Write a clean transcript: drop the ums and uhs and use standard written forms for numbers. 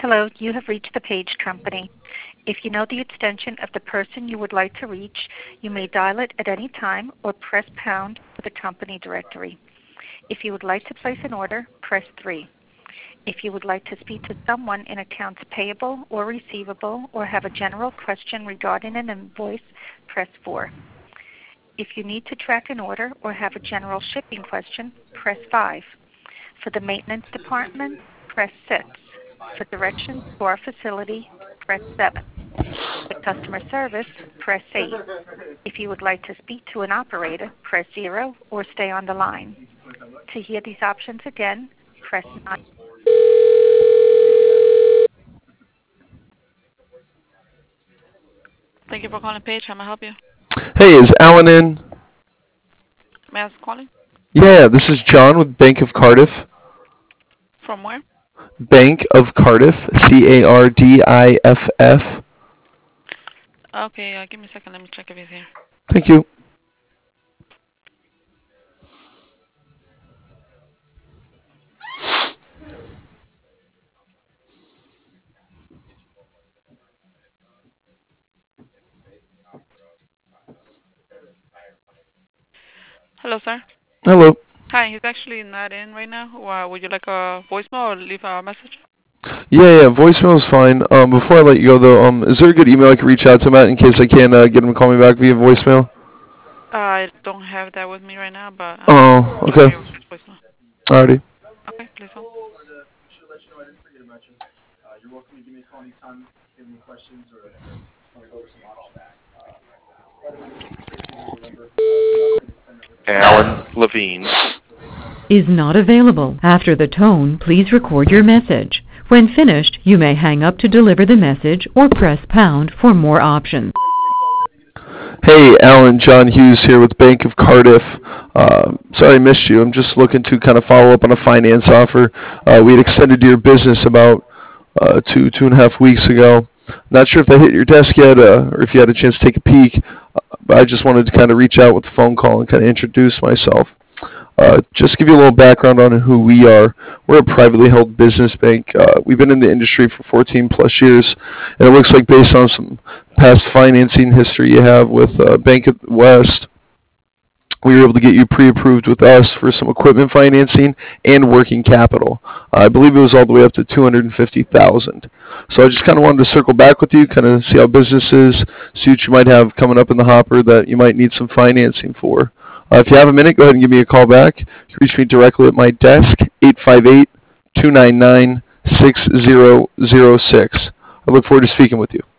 Hello, you have reached the Page Company. If you know the extension of the person you would like to reach, you may dial it at any time or press pound for the company directory. If you would like to place an order, press 3. If you would like to speak to someone in accounts payable or receivable or have a general question regarding an invoice, press 4. If you need to track an order or have a general shipping question, press 5. For the maintenance department, press 6. For directions to our facility, press 7. For customer service, press 8. If you would like to speak to an operator, press 0 or stay on the line. To hear these options again, press 9. Thank you for calling Page. How may I help you? Hey, is Alan in? May I ask calling? Yeah, this is John with Bank of Cardiff. From where? Bank of Cardiff, Cardiff. Okay, give me a second. Let me check if he's here. Thank you. Hello, sir. Hello. Hi, he's actually not in right now. Would you like a voicemail or leave a message? Yeah, voicemail's fine. Before I let you go, though, is there a good email I can reach out to him at in case I can't get him to call me back via voicemail? I don't have that with me right now, but Oh, give me okay. your voicemail. Alrighty. Okay, please hold. Alan Levine is not available. After the tone, please record your message. When finished, you may hang up to deliver the message or press pound for more options. Hey, Alan, John Hughes here with Bank of Cardiff. Sorry I missed you. I'm just looking to kind of follow up on a finance offer. We had extended your business about 2.5 weeks ago. Not sure if that hit your desk yet or if you had a chance to take a peek. But I just wanted to kind of reach out with a phone call and kind of introduce myself. Just to give you a little background on who we are. We're a privately held business bank. We've been in the industry for 14 plus years, and it looks like based on some past financing history you have with Bank of the West, we were able to get you pre-approved with us for some equipment financing and working capital. I believe it was all the way up to $250,000. So I just kind of wanted to circle back with you, kind of see how business is, see what you might have coming up in the hopper that you might need some financing for. If you have a minute, go ahead and give me a call back. You can reach me directly at my desk, 858-299-6006. I look forward to speaking with you.